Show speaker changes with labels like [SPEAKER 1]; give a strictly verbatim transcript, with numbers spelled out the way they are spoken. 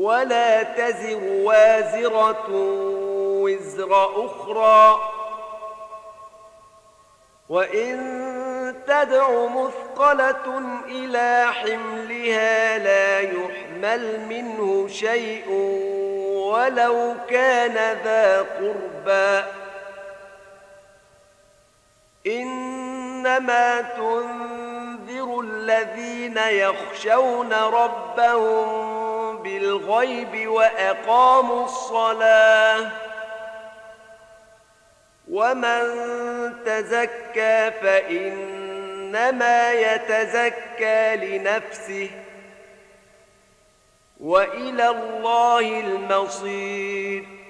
[SPEAKER 1] ولا تزر وازرة وزر أخرى، وإن تدع مثقلة إلى حملها لا يحمل منه شيء ولو كان ذا قربى، إنما تنذر الذين يخشون ربهم بالغيب وأقاموا الصلاة، ومن تزكى فإنما يتزكى لنفسه، وإلى الله المصير.